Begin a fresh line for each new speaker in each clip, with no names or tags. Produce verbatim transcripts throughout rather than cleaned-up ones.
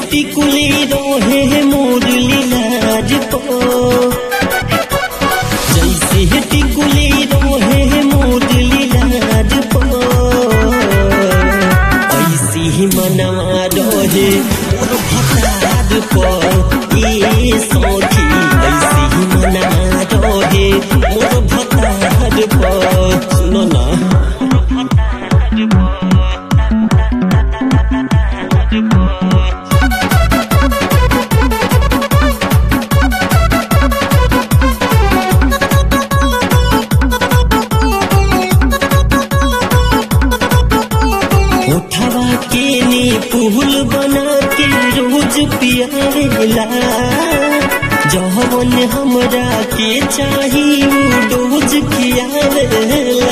टिकुली रोहे मुरली लाज पो, जैसे टिकुली रोहे मुरली लाज पो, ऐसी ही मनवा रोहे मोर भतार पो। ये सखी ऐसी ही मनवा रोहे मोर भतार पो। सुनो ना उठवा के ने पुल बना के रोज पियावेला, जौवन हमरा के चाही वो डोज खियावेला।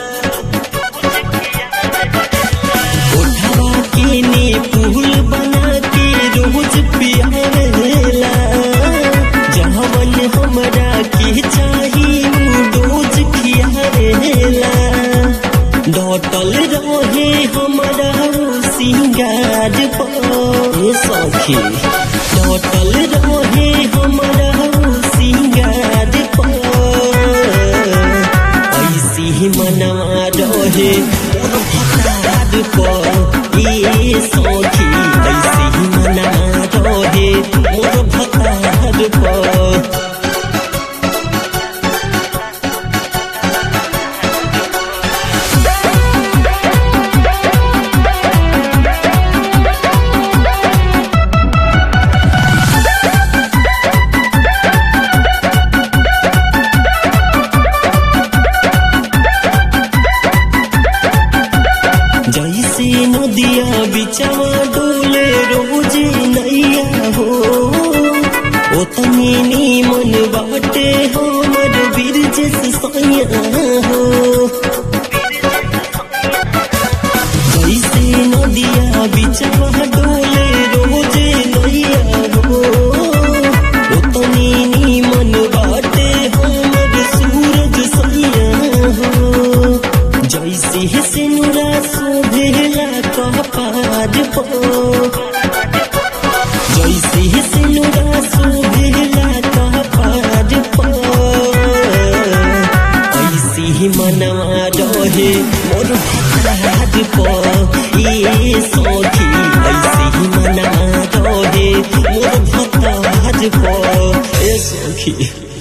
उठवा के ने पुल बना के रोज पियावेला, जौवन हमरा के चाही वो डोज खियावेला। डटल रहे हमारा सिंगार पो, ये सखी डटल रहे हमारा सिंगार पो। ऐसी ही मनवा रहे मोर भतार पो। ये सखी ऐसी ही मनवा रहे मोर भतार पो। जैसे नदिया बिचवा डोले रोज नैया हो, ओतनी नीमन बाटे हमर बिरजस सैया हो। जैसे नदिया बिचवा डोले रोज नैया हो, ओतनी नीमन बाटे हमर सूरज सैया हो। जैसे सिनुरा शोभेला कपार पो, जैसे सिनुरा शोभेला कपार पो। ऐसी ही मनवा रहे मोर भतार पो। ये सखी ऐसी ही मनवा रहे मोर भतार पो। ए सखी।